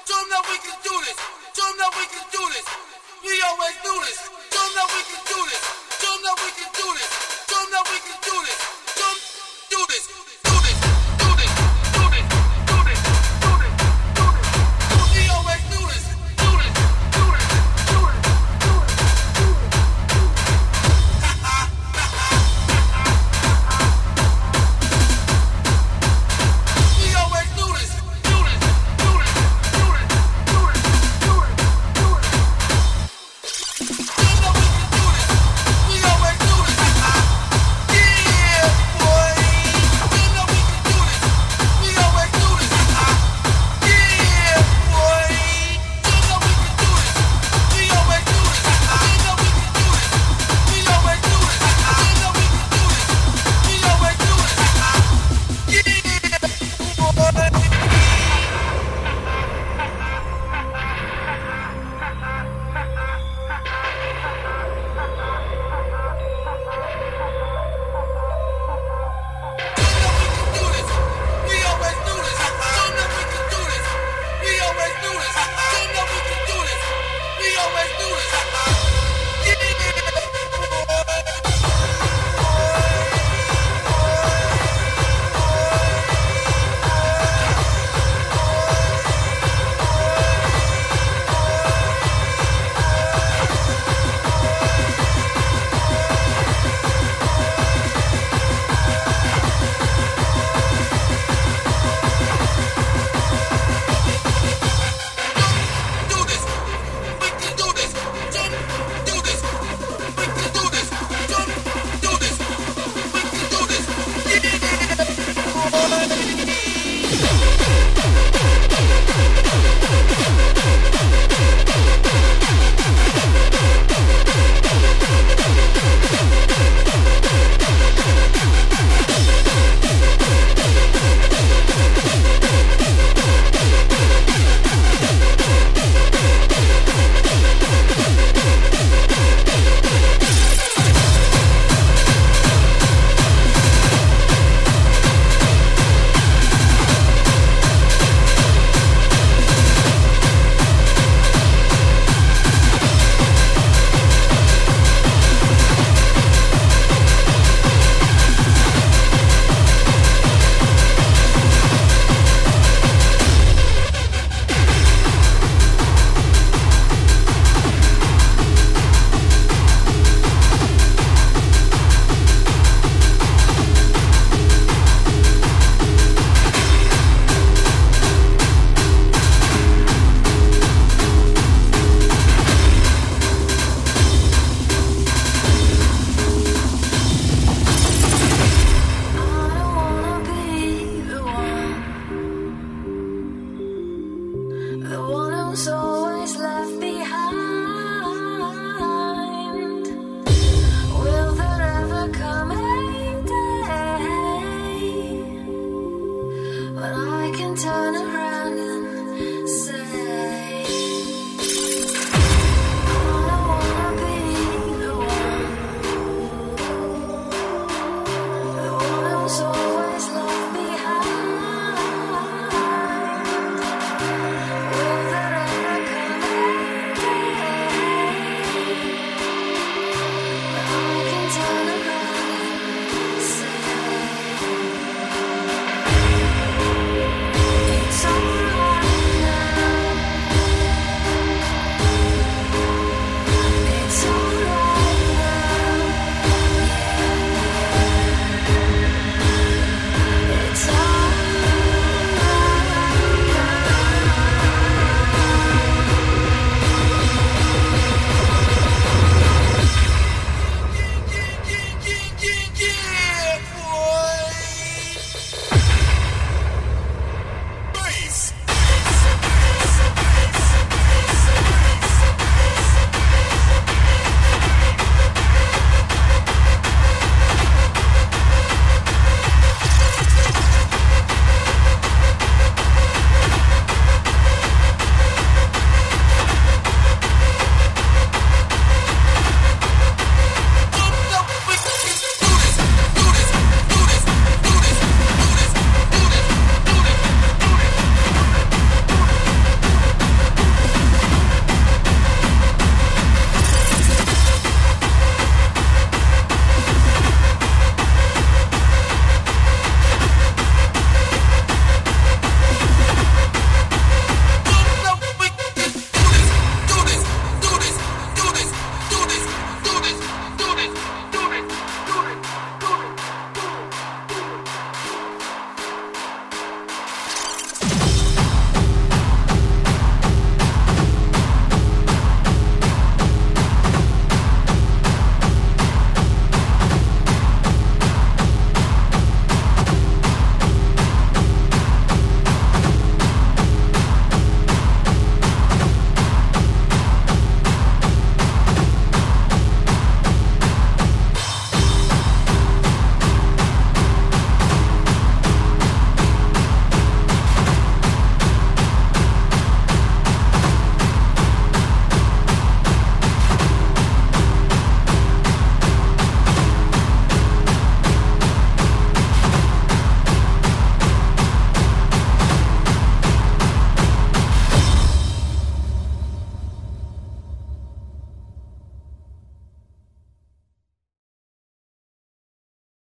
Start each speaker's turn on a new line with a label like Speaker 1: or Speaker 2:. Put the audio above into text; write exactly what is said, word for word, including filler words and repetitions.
Speaker 1: Show 'em that we can do this. Show 'em that we can do this. We always do this. Show 'em that we can do this. Show 'em that we can do this. Show 'em that we can do this. Show 'em do this. Do this. Do this. Do this. Do this. Do this. Do this. We always do this. Do this. Do this. Do this. Do this. We always do this. Do this. Do this. Do this. Do this. Do it. Do it. Show 'em that we can do this. We always do this. Yeah, boy. Show 'em that we can do this. We always do this. Yeah, boy. Show 'em that we can do this. We always do this. Show 'em that we can do this. We always do this. Show 'em that we can do this. We always do this. Yeah, boy.
Speaker 2: The one who's